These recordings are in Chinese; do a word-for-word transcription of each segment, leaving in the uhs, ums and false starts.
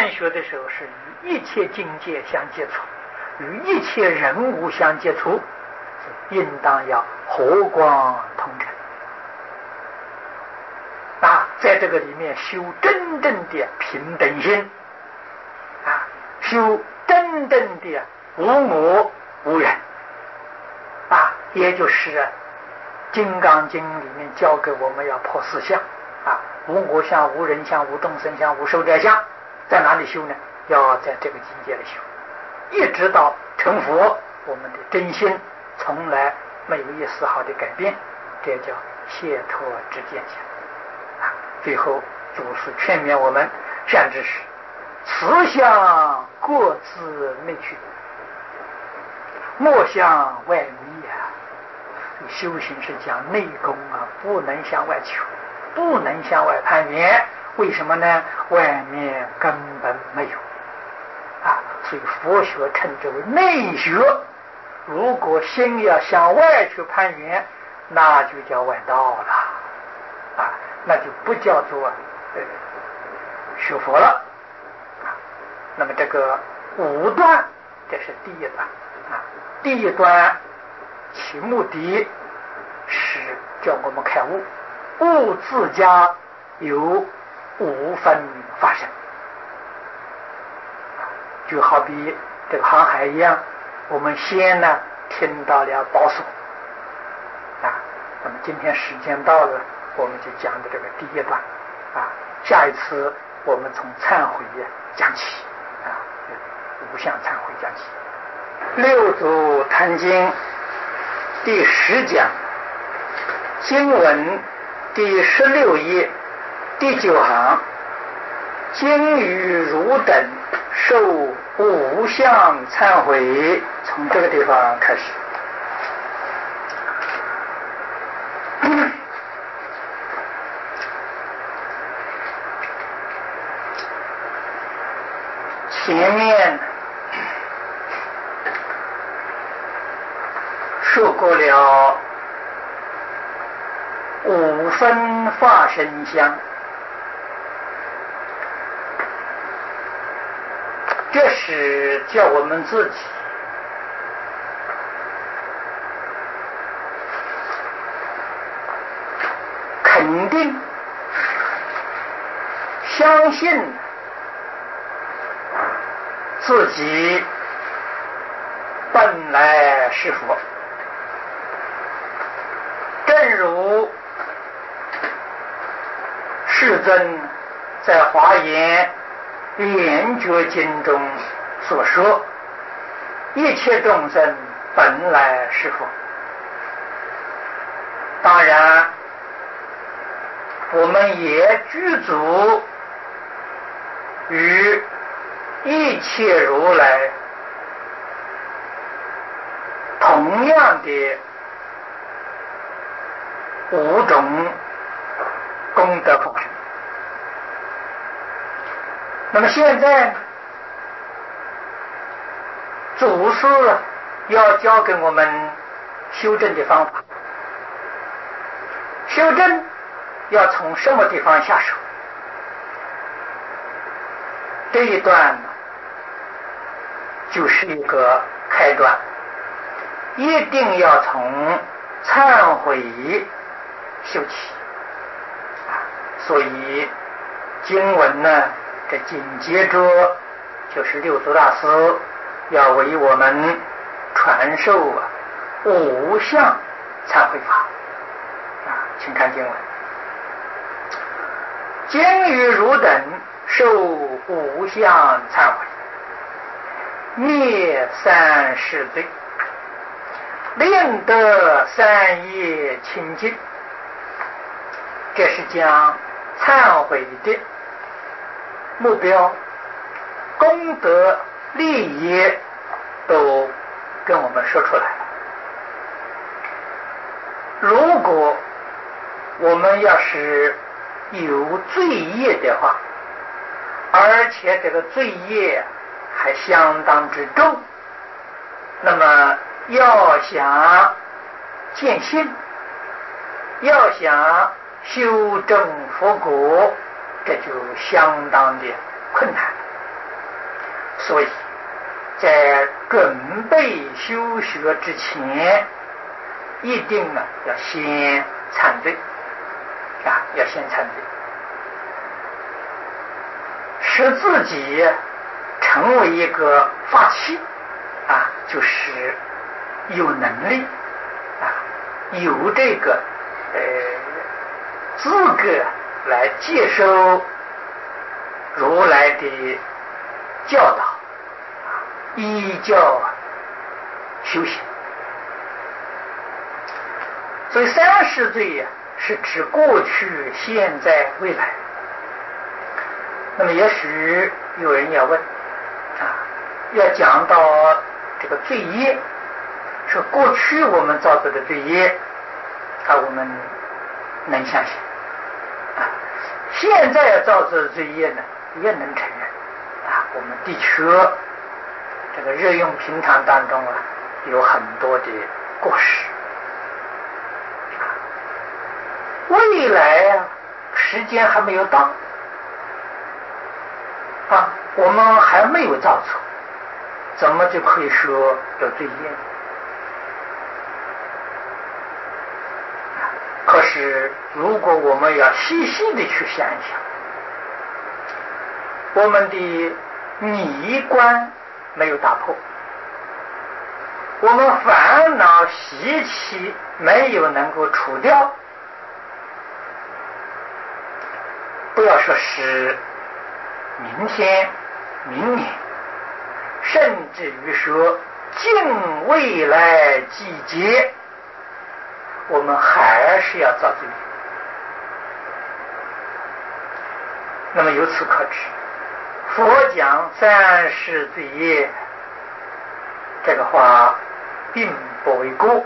办学的时候是与一切境界相接触，与一切人物相接触，应当要和光同尘啊，在这个里面修真正的平等心啊，修真正的无我无人啊，也就是《金刚经》里面教给我们要破四相啊，无我相、无人相、无众生相、无寿者相，在哪里修呢？要在这个境界里修，一直到成佛，我们的真心从来没有一丝毫的改变，这叫解脱之见相啊。最后祖师劝勉我们善知识，此相各自内去，莫向外迷啊。修行是讲内功啊，不能向外求，不能向外攀缘。为什么呢？外面根本没有啊，所以佛学称之为内学。如果心要向外去攀缘，那就叫外道了啊，那就不叫做呃学佛了啊。那么这个五段，这是第一段啊。第一段其目的是叫我们开悟，悟自家有五分发生啊，就好比这个航海一样，我们先呢听到了宝锁啊，那么今天时间到了，我们就讲的这个第一段啊，下一次我们从忏悔讲起啊，无相忏悔讲起。六祖坛经第十讲经文第十六页第九行，今于汝等受无相忏悔，从这个地方开始。前面说过了五分化身相，这是叫我们自己肯定相信自己本来是佛。正如世尊在华严圆觉经中所说，一切众生本来是佛。当然我们也具足与一切如来同样的五种功德法身。那么现在祖师要教给我们修正的方法，修正要从什么地方下手？这一段就是一个开端，一定要从忏悔修起啊。所以经文呢，这紧接着就是六祖大师要为我们传授五相忏悔法啊，请看经文：今于汝等受五相忏悔，灭三世罪，令得三业清净。这是将忏悔的目标、功德、利益都跟我们说出来了。如果我们要是有罪业的话，而且这个罪业还相当之重，那么要想见性，要想修正佛果，这就相当的困难所以在准备修学之前，一定啊要先忏罪啊，要先忏罪，使自己成为一个法器啊，就是有能力啊，有这个呃资格来接受如来的教导，依教修行。所以三世罪呀、啊，是指过去、现在、未来。那么也许有人要问啊，要讲到这个罪业，是过去我们造作的罪业啊，我们能相信啊，现在造作的罪业呢也能承认啊，我们的确这个日用平常当中啊有很多的过失。未来啊，时间还没有到啊，我们还没有造错，怎么就可以说有罪业呢？可是如果我们要细细的去想一想，我们的迷关没有打破，我们烦恼习气没有能够除掉，不要说是明天、明年，甚至于说近未来季节，我们还是要造罪业。那么由此可知，佛讲三世罪业，这个话并不为过。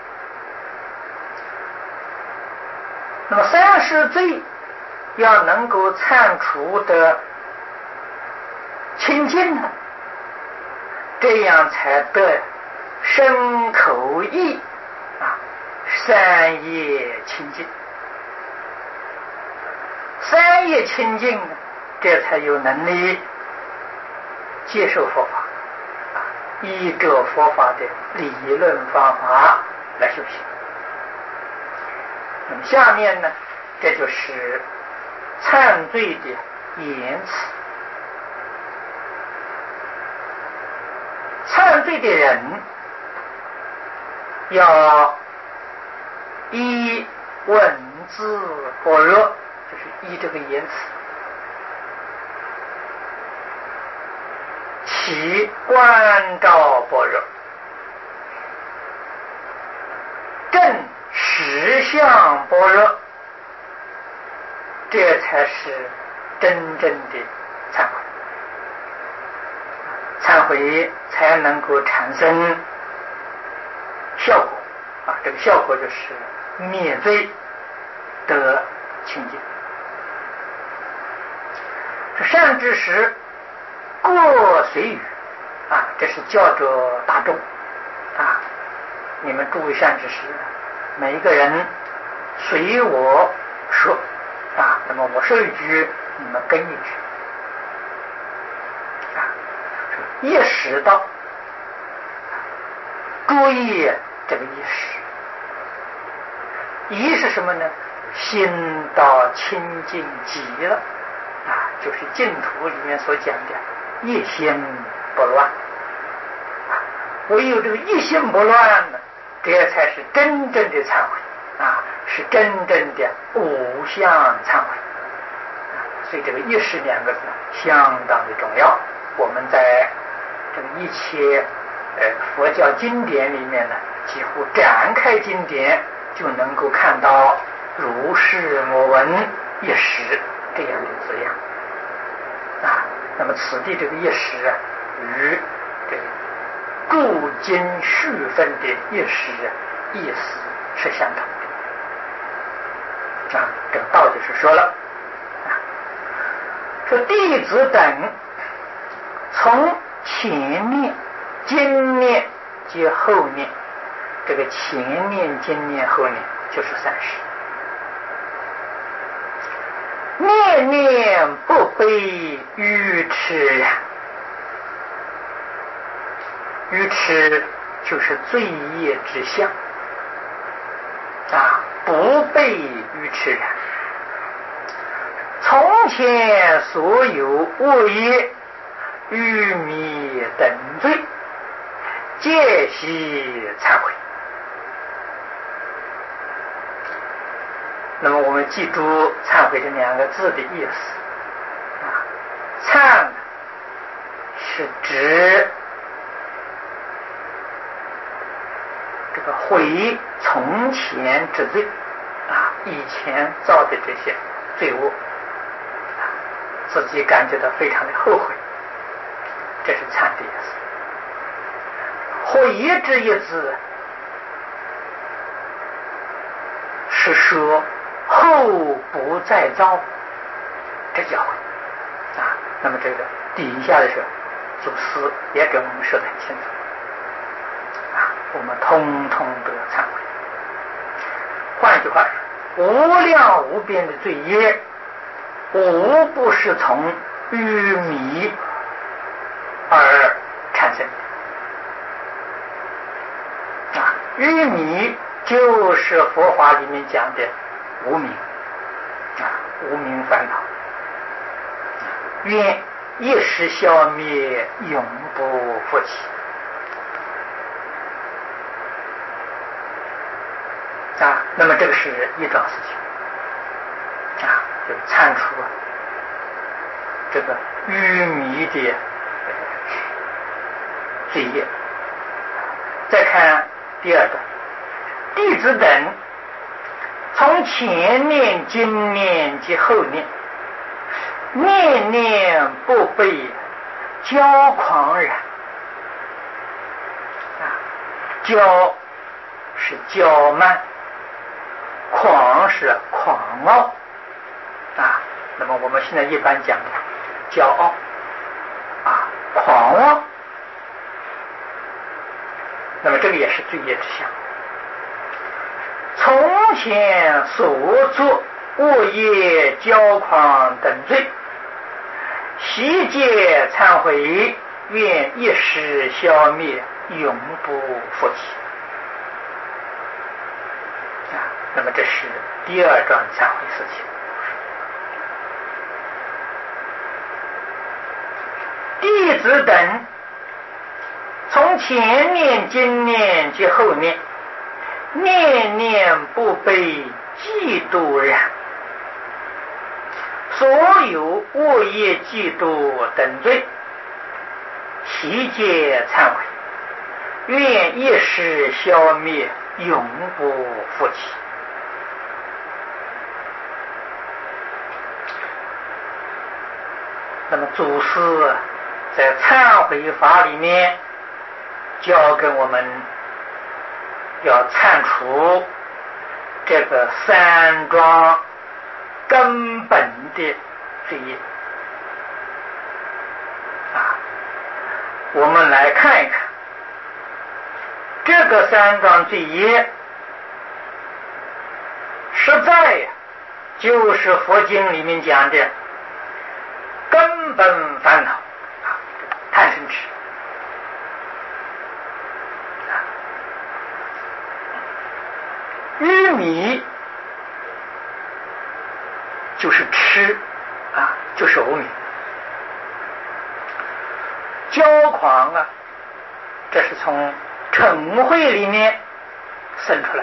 那么三世罪要能够忏除的清净呢，这样才得身口意啊三业清净。三业清净，这才有能力接受佛法啊，依着佛法的理论方法来修行。那么下面呢，这就是忏罪的言辞。忏罪的人要依文字般若，就是依这个言辞，其观照般若，正实相般若，这才是真正的忏悔。忏悔才能够产生效果啊，这个效果就是灭罪得清净。这善知识各随语啊，这是教着大众啊，你们诸位善知识，每一个人随我说啊，那么我说一句，你们跟一句啊。意识到，注意这个意识，意是什么呢？心到清净极了啊，就是净土里面所讲的一心不乱啊。唯有这个一心不乱呢，这才是真正的忏悔啊，是真正的无相忏悔啊。所以这个意识两个字相当的重要。我们在这个一切呃佛教经典里面呢，几乎展开经典就能够看到如是我闻一识这样的字样啊。那么此地这个一识啊，与这个注经续分的一识啊意思是相同的啊。这个道就是说了啊，说弟子等从前念、今念及后念，这个前念、今念、后念就是三世。念念不悲愚痴啊， 愚痴就是罪业之相啊，不被愚痴染。从前所有恶业、愚迷等罪，皆悉忏悔。那么我们记住忏悔这两个字的意思啊，忏是指这个悔从前之罪啊，以前造的这些罪恶，啊，自己感觉到非常的后悔，这是忏的意思。悔之一字是说后不再造，这叫悔啊。那么这个底下的是祖师也给我们说得很清楚啊，我们通通得忏悔。换句话说，无量无边的罪业，无不是从愚迷而产生的啊。愚迷就是佛法里面讲的无明啊，无明烦恼，愿一时消灭，永不复起啊。那么这个是一桩事情啊，就铲除这个愚迷的罪业。再看第二段，弟子等从前念、今念及后念，念念不被骄狂染啊，骄是骄慢，狂是狂傲啊。那么我们现在一般讲的骄傲啊、狂妄，那么这个也是罪业之相。从前所作恶业、骄狂等罪，悉皆忏悔，愿一时消灭，永不复起啊。那么这是第二桩忏悔事情。弟子等从前念、今念及后念，念念不被嫉妒染，所有恶业、嫉妒等罪，悉皆忏悔，愿一时消灭，永不复起。那么祖师在忏悔法里面教给我们要铲除这个三桩根本的罪业啊。我们来看一看这个三桩罪业，实在呀就是佛经里面讲的根本烦恼啊，贪嗔痴。愚迷就是痴啊，就是无明。骄狂啊，这是从嗔恚里面生出来。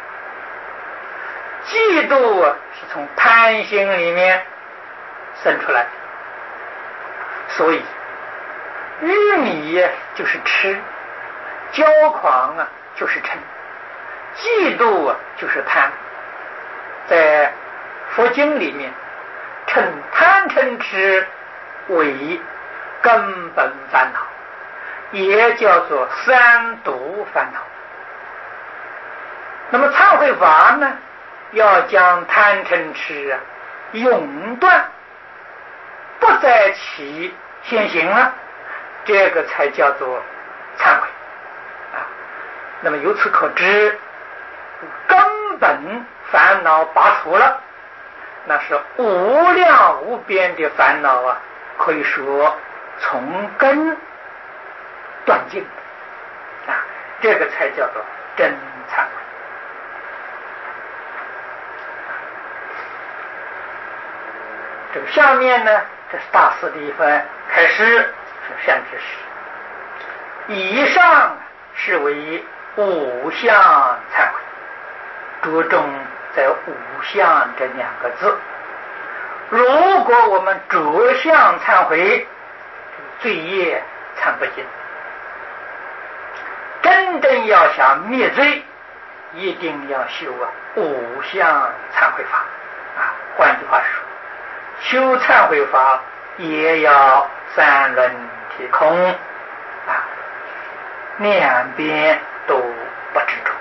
嫉妒啊，是从贪心里面生出来。所以愚迷啊就是痴，骄狂啊就是嗔，嫉妒啊就是贪。在佛经里面称贪嗔痴为根本烦恼，也叫做三毒烦恼。那么忏悔法呢，要将贪嗔痴啊永断，不再起现行了，这个才叫做忏悔啊。那么由此可知，根本烦恼拔除了，那是无量无边的烦恼啊，可以说从根断尽这个才叫做真忏悔。这个下面呢，这是大师的一番开示，是善知识。以上是为五相忏悔，着重在五相这两个字。如果我们着相忏悔，罪业忏不尽。真正要想灭罪，一定要修啊五相忏悔法啊。换句话说，修忏悔法也要三轮体空啊，两边都不执着。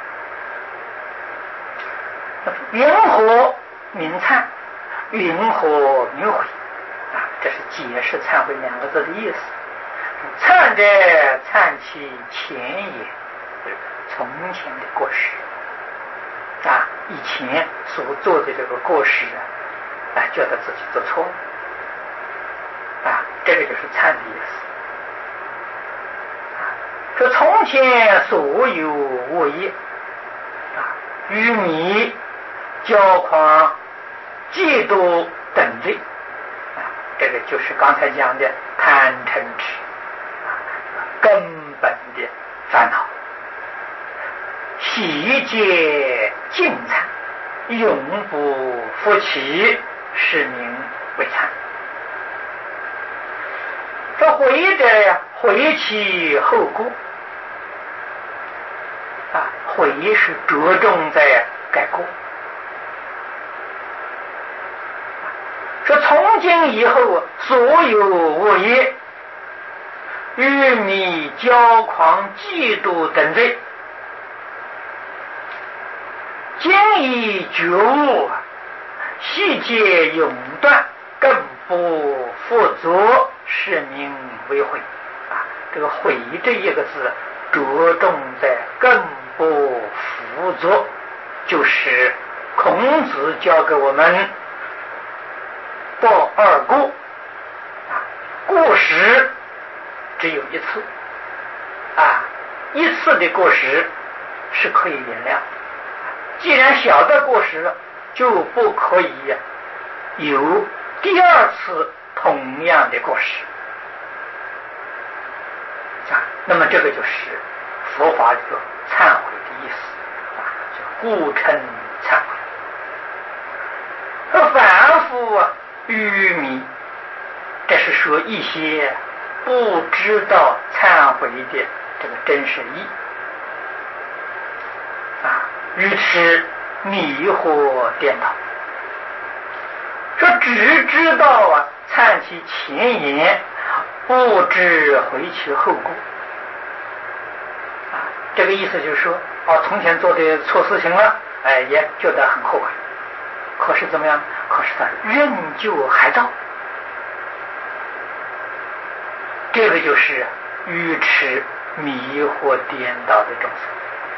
云何明忏？云何明悔？啊，这是解释忏悔两个字的意思。忏者，忏其前也，从前的过失啊，以前所做的这个过失啊，啊，觉得自己做错了啊，这个就是忏的意思。啊，说从前所有恶业啊，愚迷、骄狂、嫉妒等类啊，这个就是刚才讲的贪嗔痴啊，根本的烦恼。悉皆尽忏，永不复起，是名为忏。这悔者呀，悔其后过啊，悔是着重在改过。说从今以后，所有恶业、愚迷、骄狂、嫉妒等罪，今已觉悟，悉皆永断，更不复作，是名为悔啊。这个悔这一个字着重在更不复作，就是孔子教给我们报二过啊，过失只有一次啊，一次的过失是可以原谅。既然小的过失，就不可以有第二次同样的过失啊。那么这个就是佛法这个忏悔的意思啊，就故称忏悔。而凡夫啊愚迷，这是说一些不知道忏悔的这个真实意啊，愚痴迷惑颠倒。说只知道啊忏其前言，不知悔其后过啊。这个意思就是说，哦，从前做的错事情了，哎，也觉得很后悔，可是怎么样？可是他仍旧还造。这个就是愚痴迷惑颠倒的众生。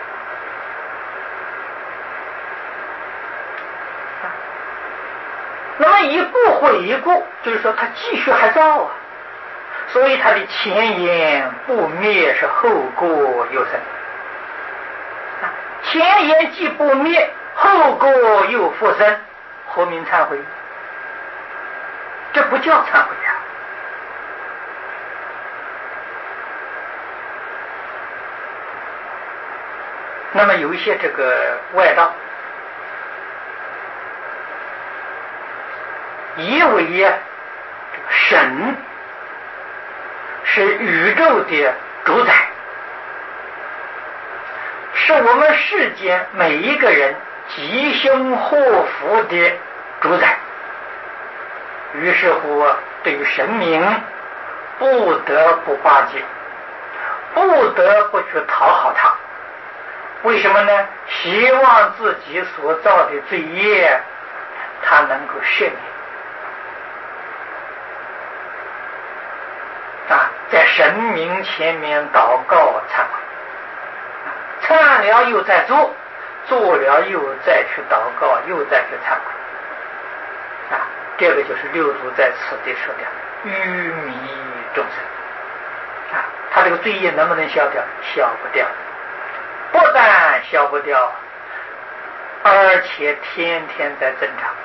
那么一不悔过，就是说他继续还造啊，所以他的前言不灭，是后过又生。前言既不灭，后过又复生，何名忏悔？这不叫忏悔啊。那么有一些这个外道以为呀，神是宇宙的主宰，是我们世间每一个人吉凶祸福的主宰。于是乎，对于神明不得不巴结，不得不去讨好他。为什么呢？希望自己所造的罪业他能够赦免啊，在神明前面祷告忏悔，忏了又再做，做了又再去祷告，又再去忏悔啊。这个就是六祖在此地说的愚迷众生啊，他这个罪业能不能消掉？消不掉不但消不掉，而且天天在增长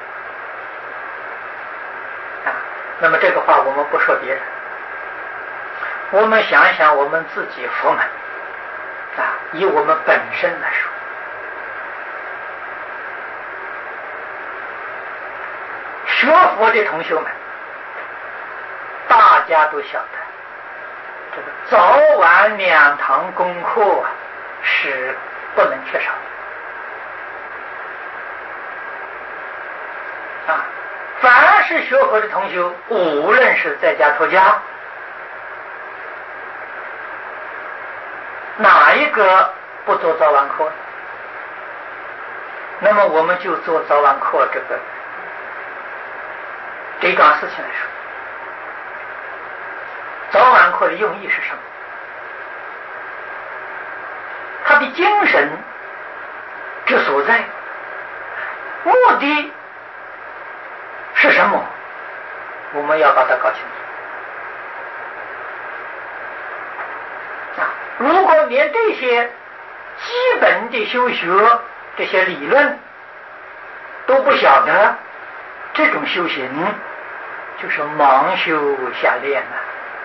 啊。那么这个话我们不说别人，我们想想我们自己佛门啊，以我们本身来说，学佛的同学们，大家都晓得，这个早晚两堂功课啊是不能缺少的啊。凡是学佛的同学，无论是在家出家，哪一个不做早晚课？那么我们就做早晚课这个这桩事情来说，早晚课的用意是什么？它的精神之所在，目的是什么？我们要把它搞清楚啊！如果连这些基本的修学这些理论都不晓得，这种修行就是盲修瞎练呐、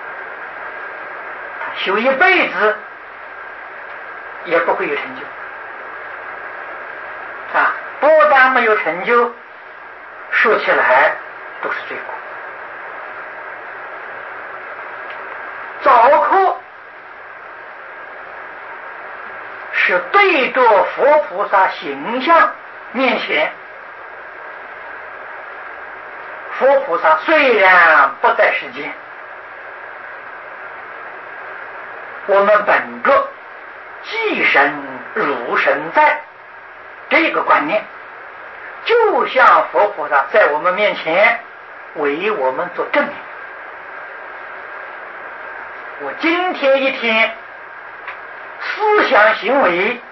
啊，修一辈子也不会有成就啊！不但没有成就，说起来都是罪过。早课是对着佛菩萨形象面前，佛菩萨虽然不在世间，我们本着即神如神在这个观念，就像佛菩萨在我们面前为我们做证明。我今天一天思想行为，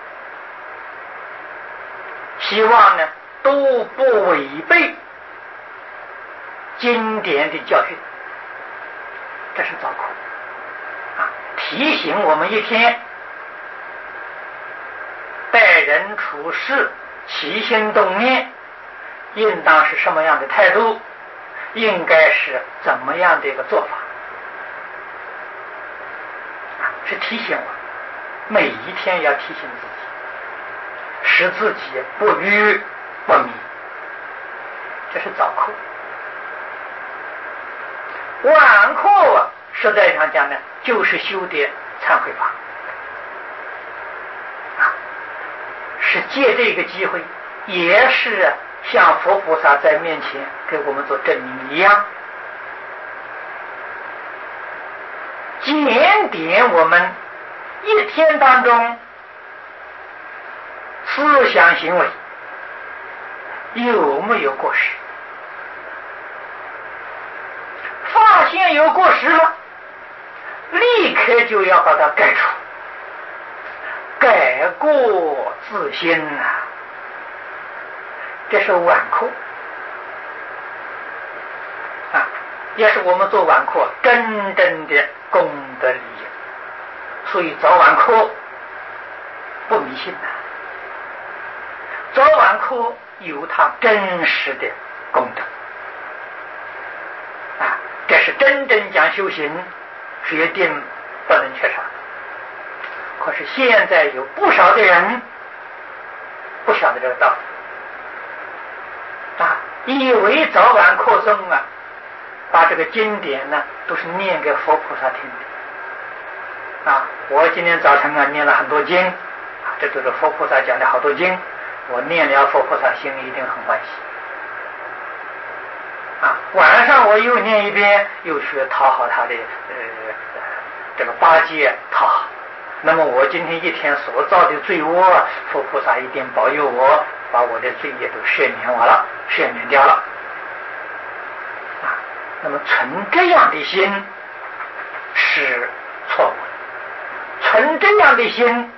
希望呢都不违背经典的教训，这是早课啊，提醒我们一天待人处事起心动念应当是什么样的态度，应该是怎么样的一个做法啊，是提醒我每一天要提醒自己，使自己不愚不迷，这是早课。晚课实在上讲呢，就是修的忏悔法啊，是借这个机会，也是像佛菩萨在面前给我们做证明一样，检点我们一天当中思想行为有没有过失。发现有过失了，立刻就要把它改除，改过自新呐、啊，这是晚课啊，也是我们做晚课真正的功德利益。所以早晚课不迷信呐、啊，早晚课有它真实的功德啊，这是真正讲修行，决定不能缺少。可是现在有不少的人不晓得这个道理啊，以为早晚课诵啊，把这个经典呢都是念给佛菩萨听的啊。我今天早晨啊念了很多经啊，这都是佛菩萨讲的好多经，我念了佛菩萨心里一定很欢喜啊。晚上我又念一遍，又去讨好他的呃这个八戒讨好。那么我今天一天所造的罪恶，佛菩萨一定保佑我，把我的罪业都赦免我了，赦免掉了啊。那么存这样的心是错误的，存这样的心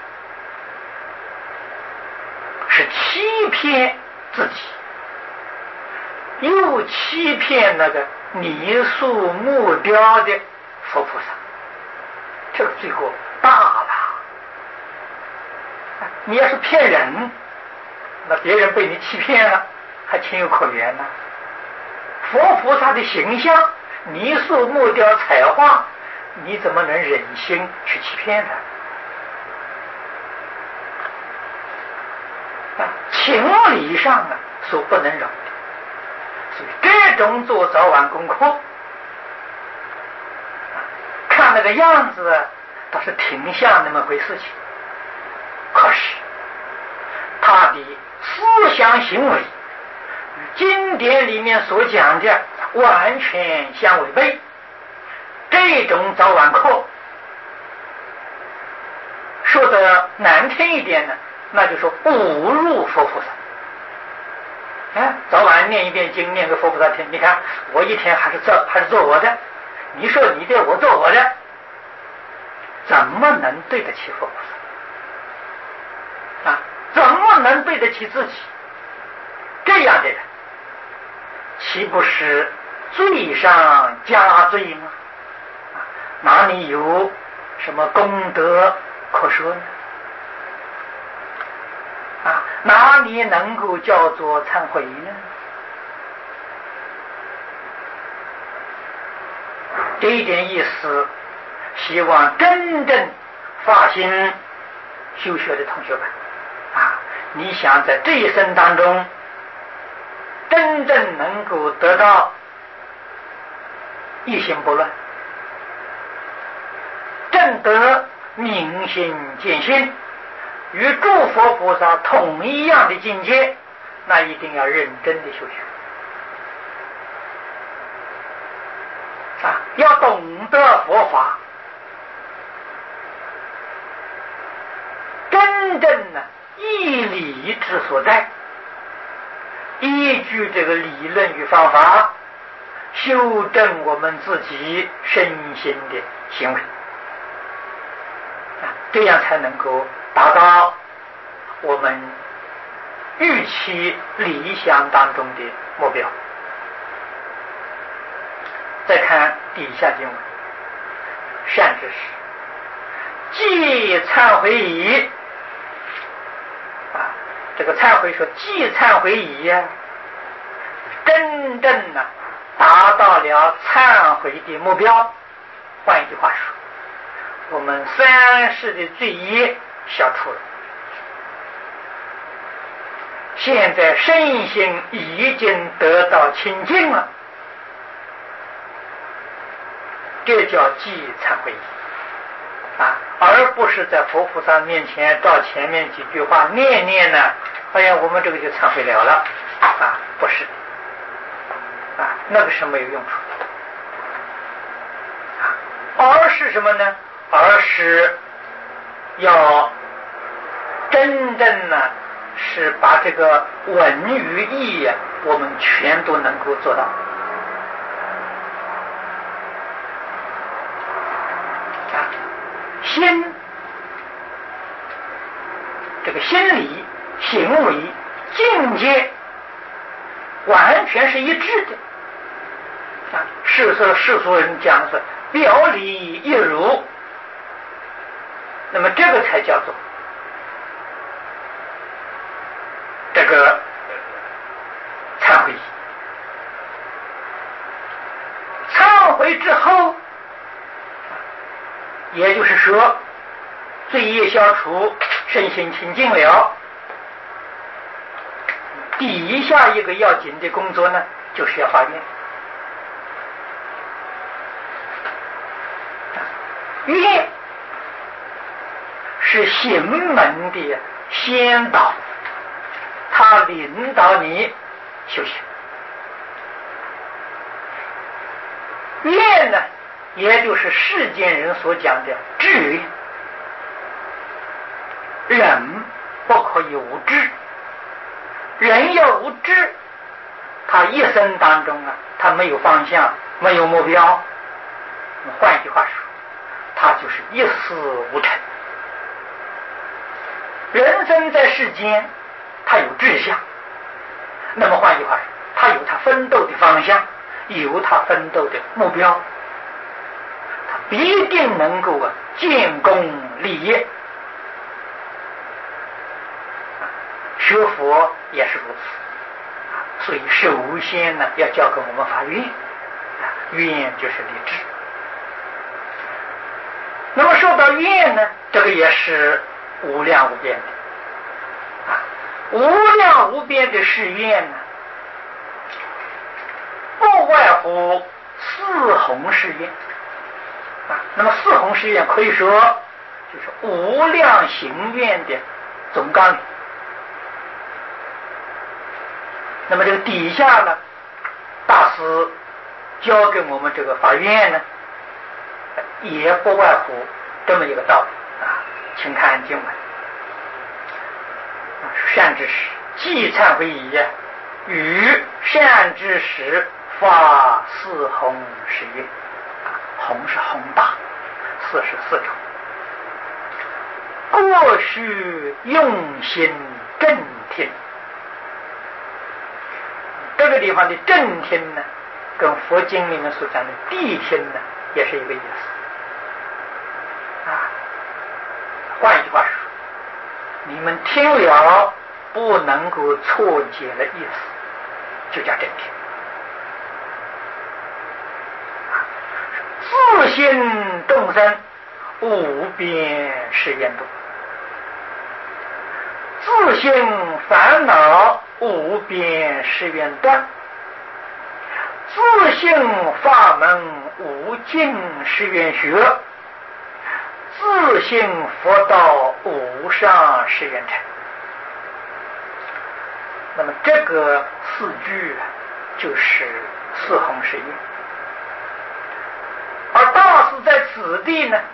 是欺骗自己，又欺骗那个泥塑木雕的佛菩萨，这个罪过大了你要是骗人，那别人被你欺骗了，还情有可原呢。佛菩萨的形象，泥塑木雕彩画，你怎么能忍心去欺骗呢？啊，情理上啊，所不能容的。所以这种做早晚功课，啊，看那个样子倒是挺像那么回事情，可是他的思想行为与经典里面所讲的完全相违背。这种早晚课说的难听一点呢，那就说侮辱佛菩萨。哎，早晚念一遍经，念给佛菩萨听，你看我一天还是做还是做我的，你说你的，我做我的，怎么能对得起佛菩萨啊？怎么能对得起自己？这样的人岂不是罪上加罪吗？啊，哪里有什么功德可说呢？啊，哪里能够叫做忏悔呢？这一点意思，希望真正发心修学的同学们啊，你想在这一生当中真正能够得到一心不乱，正得明心见性，与诸佛菩萨同一样的境界，那一定要认真的修学啊，要懂得佛法，真正的义理之所在，依据这个理论与方法修正我们自己身心的行为啊，这样才能够达到我们预期理想当中的目标。再看底下经文，善知识，既忏悔已啊，这个忏悔说既忏悔已呀、啊，真正呢、啊、达到了忏悔的目标。换一句话说，我们三世的罪业消除了，现在身心已经得到清净了，这叫即忏悔啊，而不是在佛菩萨面前照前面几句话念念呢，哎呀，我们这个就忏悔了了啊，不是啊，那个是没有用处啊，而是什么呢？而是要真正呢，是把这个文与义呀，我们全都能够做到啊。心，这个心理、行为、境界，完全是一致的啊。世俗世俗人讲的是表里一如，那么这个才叫做这个忏悔。忏悔之后，也就是说罪业消除，身心清净了，底下一个要紧的工作呢，就是要发愿。愿是行门的先导，他领导你修行。愿呢，也就是世间人所讲的智愿。人不可以无知，人要无知，他一生当中啊，他没有方向，没有目标。换一句话说，他就是一事无成。人生在世间，他有志向，那么换句话说，他有他奋斗的方向，有他奋斗的目标，他必定能够啊建功立业。 学佛也是如此，所以首先呢要教给我们发愿，愿就是立志。那么说到愿呢，这个也是无量无边的啊，无量无边的誓愿呢，不外乎四弘誓愿啊。那么四弘誓愿可以说就是无量行愿的总纲领。那么这个底下呢，大师教给我们这个发愿呢，也不外乎这么一个道理啊。请看经文，善知识，既忏悔已，于善知识发四弘誓愿啊，弘是宏大，四是四种。过须用心正听，这个地方的正听呢，跟佛经里面所讲的谛听呢，也是一个意思啊。换一句话说，你们听了不能够错解了意思，就叫正听。自心众生无边誓愿度，自性烦恼无边誓愿断，自性法门无尽誓愿学，自性佛道无上誓愿成。那么这个四句就是四弘誓愿。而大师在此地呢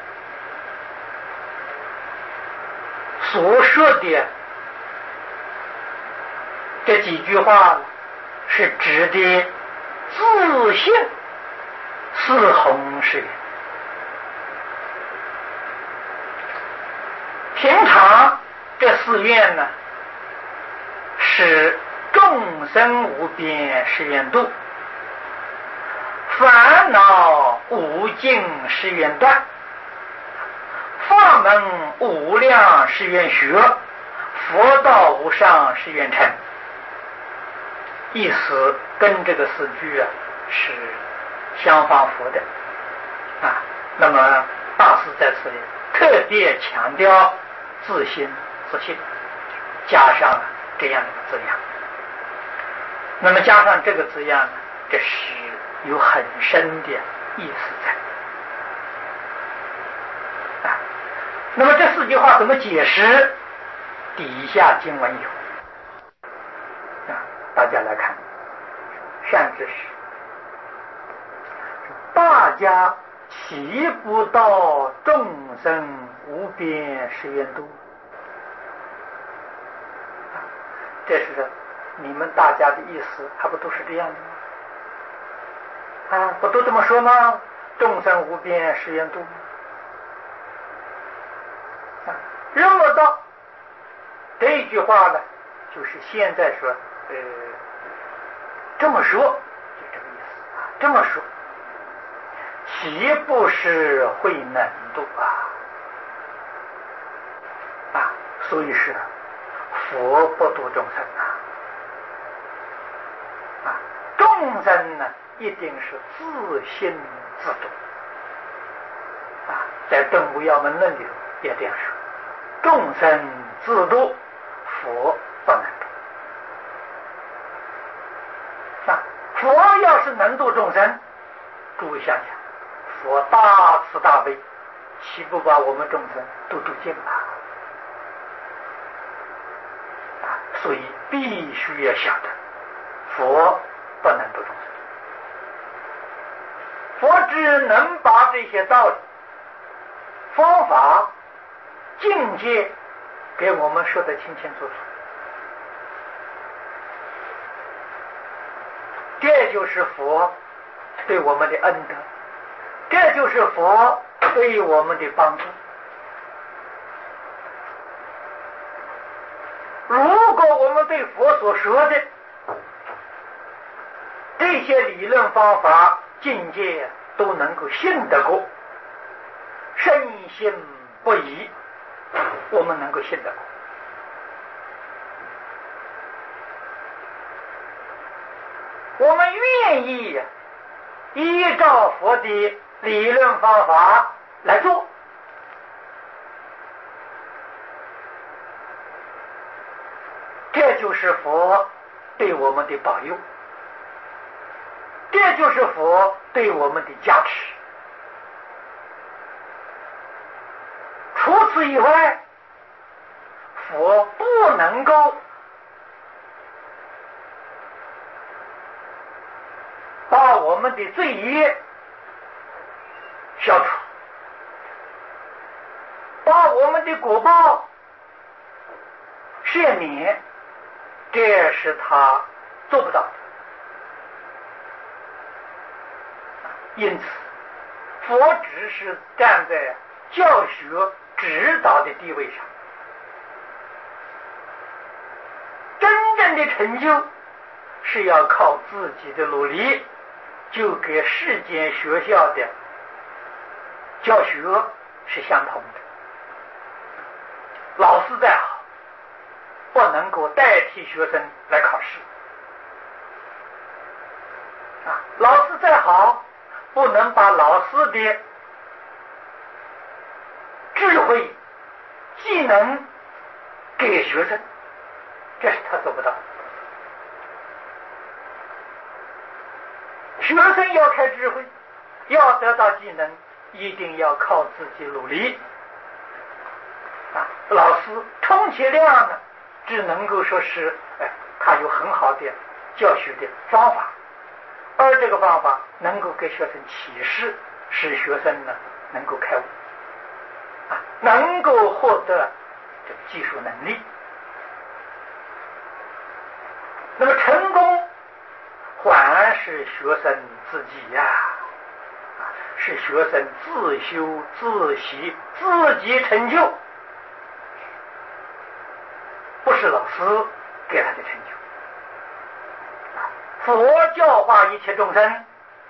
所说的这几句话是指的自性四弘誓愿。平常这四愿呢是众生无边誓愿度，烦恼无尽誓愿断，法门无量誓愿学，佛道无上誓愿成。意思跟这个四句啊是相仿佛的啊。那么大师在此里特别强调自心自性，加上了这样的一个字样。那么加上这个字样呢，这是有很深的意思在啊。那么这四句话怎么解释？底下经文有啊，大家来看。善知识，大家岂不到众生无边誓愿度？这是你们大家的意思，还不都是这样的吗？啊，不都这么说吗？众生无边誓愿度吗？啊，认为到这一句话呢，就是现在说，呃，这么说，就这个意思啊。这么说，岂不是会能度啊？啊，所以是佛不度众生啊。啊，众生呢，一定是自心自度。啊，在《顿悟要门论》里头也这样说：众生自度，佛不能度。啊，佛要是能度众生，诸位想想，佛大慈大悲，岂不把我们众生都度尽了？啊，所以必须要晓得，佛不能度众生。佛只能把这些道理、方法、境界给我们说得清清楚楚。这就是佛对我们的恩德，这就是佛对我们的帮助。如果我们对佛所说的这些理论方法境界都能够信得过，深信不疑，我们能够信得过我们愿意依照佛的理论方法来做，这就是佛对我们的保佑，这就是佛对我们的加持。除此以外，佛不能够把我们的罪业消除，把我们的果报赦免，这是他做不到的。因此，佛只是站在教学指导的地位上，真正的成就是要靠自己的努力，就跟世间学校的教学是相同的。老师再好，不能够代替学生来考试啊！老师再好，不能把老师的智慧、技能给学生，这是他做不到。学生要开智慧，要得到技能，一定要靠自己努力啊！老师充其量呢，只能够说是，哎，他有很好的教学的方法，而这个方法能够给学生启示，使学生呢能够开悟啊，能够获得这个技术能力。那么成功还是学生自己呀、啊，是学生自修自习，自己成就，不是老师给他的成就。佛教化一切众生，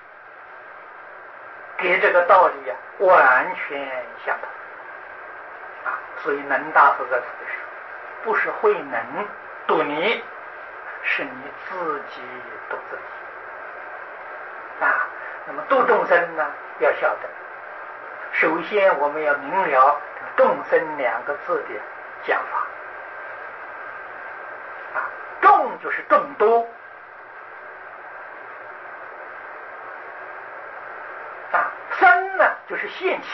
给这个道理呀、啊、完全相同啊！所以能大师在此的时候，不是慧能度你，是你自己度自己啊。那么度众生呢，要晓得，首先我们要明了众生两个字的讲法啊，众就是众多啊，生呢就是现起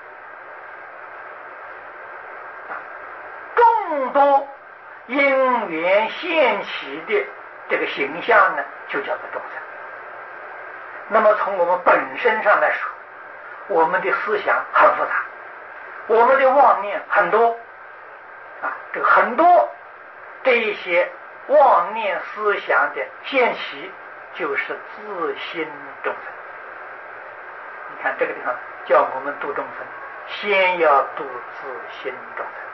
啊，众多因缘现起的这个形象呢，就叫做众生。那么从我们本身上来说，我们的思想很复杂，我们的妄念很多啊，这个很多这一些妄念思想的现起，就是自心众生。你看这个地方叫我们度众生，先要度自心众生。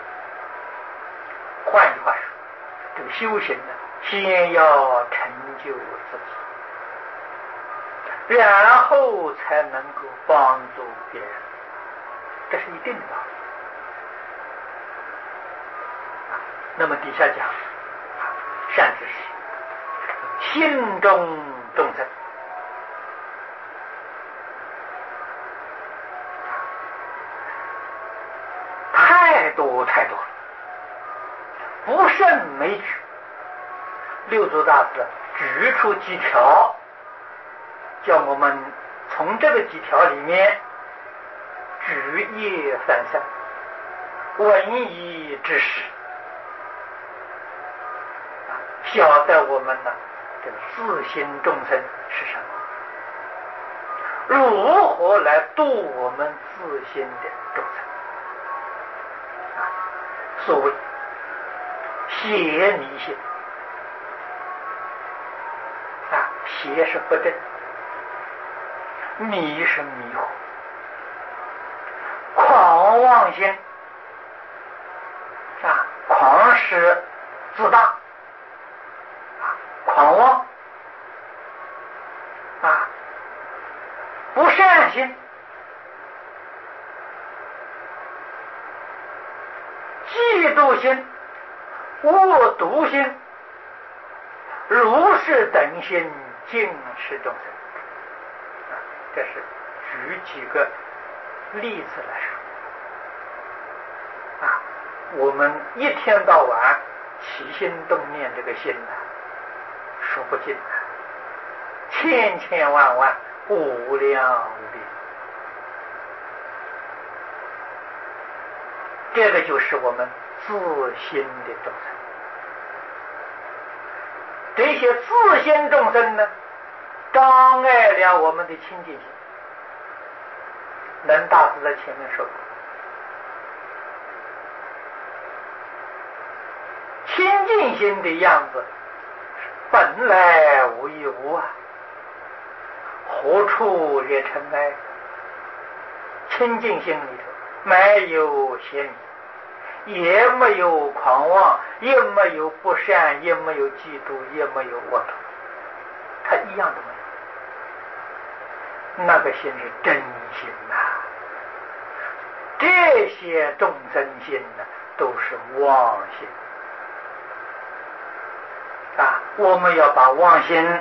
换句话说，这个修行呢，先要成就自己，然后才能够帮助别人，这是一定的道理。那么底下讲善知识，心中众生，太多太多了，不胜枚举。六祖大师举出几条，叫我们从这个几条里面举一反三，闻一知识，晓得我们呢这个自心众生是什么，如何来度我们自心的众生。所谓邪迷心啊，邪是不正，迷是迷惑，狂妄心啊，狂是自大啊，狂妄啊，不善心，嫉妒心，恶毒心，如是等心尽是众生。啊，这是举几个例子来说。啊，我们一天到晚起心动念，这个心呢，说不尽的，千千万万，无量无边。这个就是我们自心的众生。这些自心众生呢，障碍了我们的清净心。能大师在前面说过，清净心的样子本来无一物啊，何处惹尘埃？清净心里头没有邪迷，也没有狂妄，也没有不善，也没有嫉妒，也没有恶毒，它一样都没有。那个心是真心呐、啊，这些众生心呢，都是妄心啊！我们要把妄心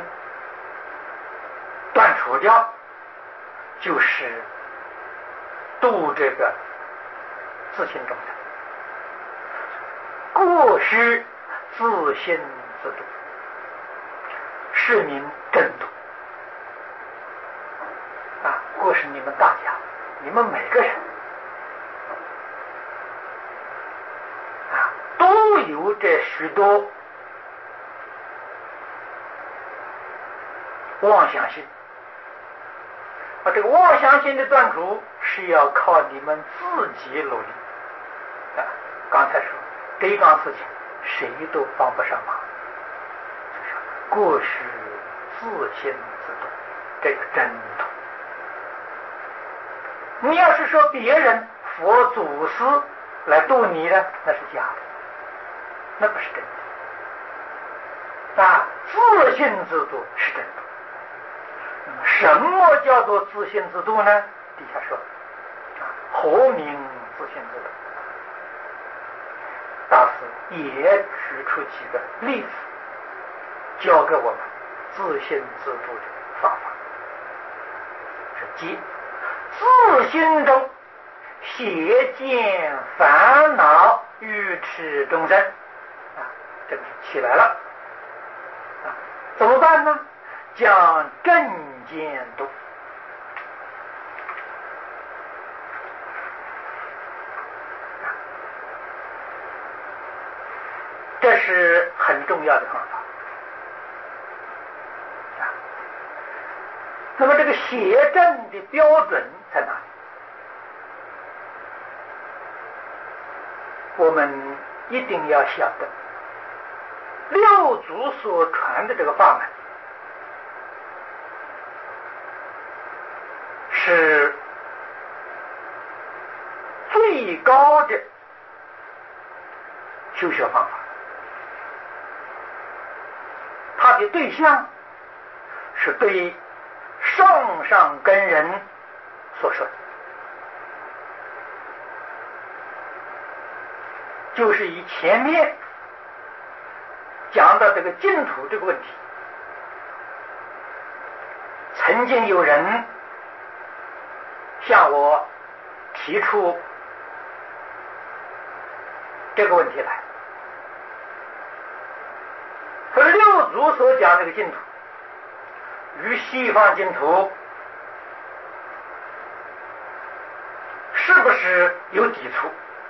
断除掉，就是度这个自心众生。过失自心自度，是名真度啊！过失你们大家，你们每个人啊，都有这许多妄想心啊！这个妄想心的断除是要靠你们自己努力啊！刚才说这桩事情谁都帮不上忙，过失自心自度，这个真度。你要是说别人佛祖师来度你呢，那是假的，那不是真的啊！自心自度是真的。那么什么叫做自心自度呢？底下说啊，何名自心自度？大师也举出几个例子，教给我们自心自度的方法。是即自心中邪见烦恼愚痴众生啊，这个是起来了啊，怎么办呢？将正见度。这是很重要的方法啊。那么这个邪正的标准在哪里？我们一定要晓得，六祖所传的这个法门是最高的修学方法，它的对象是对上上根人所说的，就是以前面讲到这个净土这个问题，曾经有人向我提出这个问题来，说六祖所讲这个净土与西方净土是不是有抵触？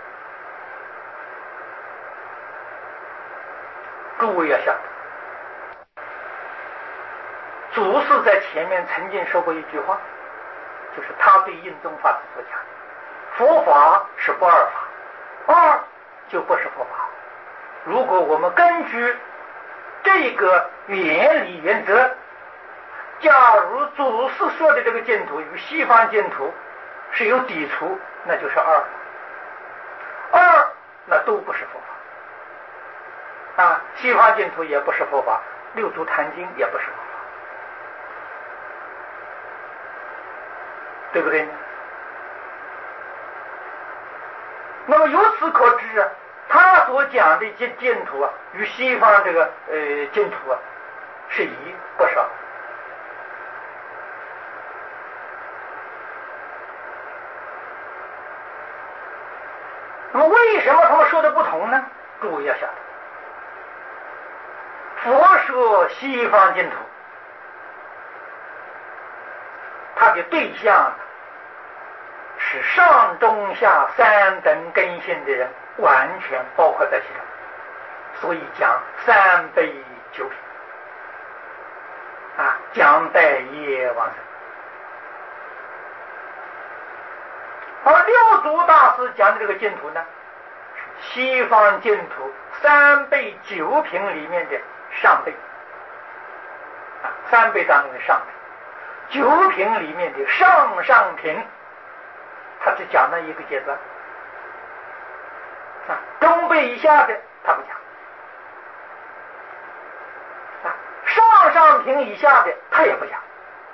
诸位要晓得，祖师在前面曾经说过一句话，就是他对印宗法师所讲的，佛法是不二法，二就不是佛法。如果我们根据这个原理原则，假如祖师说的这个净土与西方净土是有抵触，那就是二，二那都不是佛法啊！西方净土也不是佛法，六祖坛经也不是佛法，对不对呢？那么由此可知啊，他所讲的净净土啊，与西方这个呃净土啊是一不是二那么为什么他们说的不同呢？诸位要晓得，佛说西方净土，它的对象是上中下三等根性的人，完全包括在其中，所以讲三悲九品啊，讲待业往生。而六祖大师讲的这个净土呢，是西方净土三辈九品里面的上辈啊，三辈当中的上辈，九品里面的上上品，他只讲那一个阶段啊，中辈以下的他不讲啊，上上品以下的他也不讲。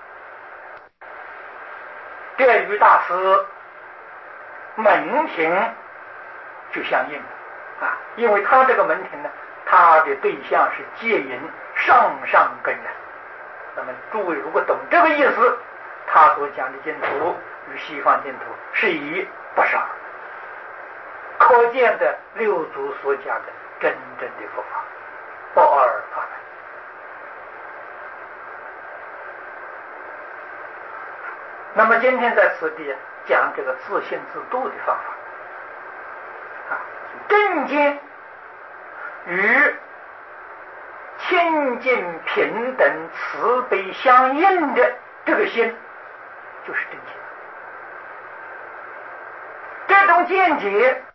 这与大师门庭就相应了啊，因为他这个门庭呢，他的对象是戒引上上根人。那么诸位如果懂这个意思，他所讲的净土与西方净土是一不是二，可见的六祖所讲的真正的佛法，不二法门。那么今天在此地讲这个自信自度的方法啊，正见与清净平等慈悲相应的这个心就是正见。这种见解